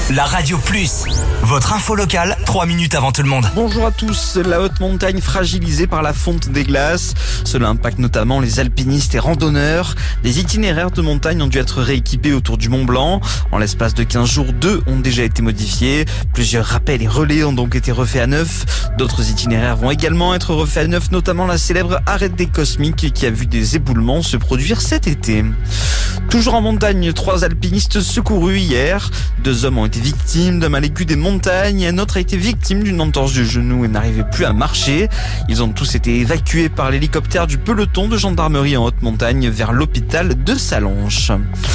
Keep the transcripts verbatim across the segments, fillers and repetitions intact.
La Radio Plus, votre info locale, trois minutes avant tout le monde. Bonjour à tous. La haute montagne fragilisée par la fonte des glaces. Cela impacte notamment les alpinistes et randonneurs. Des itinéraires de montagne ont dû être rééquipés autour du Mont Blanc. En l'espace de quinze jours, deux ont déjà été modifiés. Plusieurs rappels et relais ont donc été refaits à neuf. D'autres itinéraires vont également être refaits à neuf, notamment la célèbre arête des Cosmiques qui a vu des éboulements se produire cet été. Toujours en montagne, trois alpinistes secourus hier. Deux hommes ont été victimes d'un mal aigu des montagnes et un autre a été victime d'une entorse du genou et n'arrivait plus à marcher. Ils ont tous été évacués par l'hélicoptère du peloton de gendarmerie en haute montagne vers l'hôpital de Sallanches.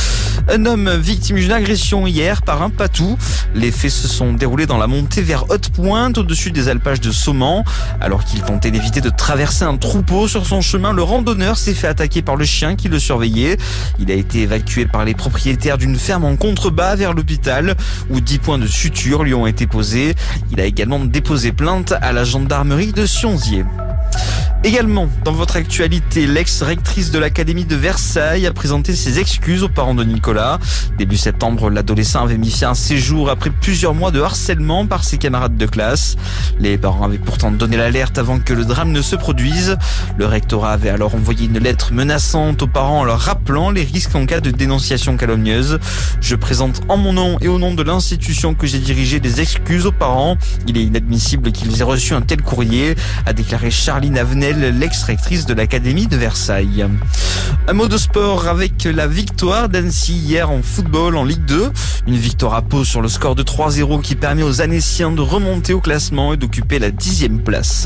Un homme victime d'une agression hier par un patou. Les faits se sont déroulés dans la montée vers Haute-Pointe, au-dessus des alpages de Sauman. Alors qu'il tentait d'éviter de traverser un troupeau sur son chemin, le randonneur s'est fait attaquer par le chien qui le surveillait. Il a été évacué par les propriétaires d'une ferme en contrebas vers l'hôpital, où dix points de suture lui ont été posés. Il a également déposé plainte à la gendarmerie de Sionzier. Également, dans votre actualité, l'ex-rectrice de l'Académie de Versailles a présenté ses excuses aux parents de Nicolas. Début septembre, l'adolescent avait mis fin à ses jours après plusieurs mois de harcèlement par ses camarades de classe. Les parents avaient pourtant donné l'alerte avant que le drame ne se produise. Le rectorat avait alors envoyé une lettre menaçante aux parents en leur rappelant les risques en cas de dénonciation calomnieuse. Je présente en mon nom et au nom de l'institution que j'ai dirigée des excuses aux parents. Il est inadmissible qu'ils aient reçu un tel courrier, a déclaré Charline Avenel, l'ex-rectrice de l'Académie de Versailles. Un mot de sport avec la victoire d'Annecy hier en football en Ligue deux. Une victoire à Pau sur le score de trois zéro qui permet aux Annéciens de remonter au classement et d'occuper la dixième place.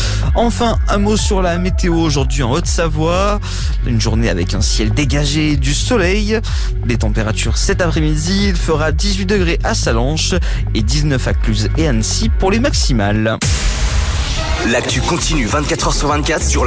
Enfin, un mot sur la météo aujourd'hui en Haute-Savoie. Une journée avec un ciel dégagé et du soleil. Les températures cet après-midi, il fera dix-huit degrés à Sallanches et dix-neuf à Cluse et Annecy pour les maximales. L'actu continue vingt-quatre heures sur vingt-quatre sur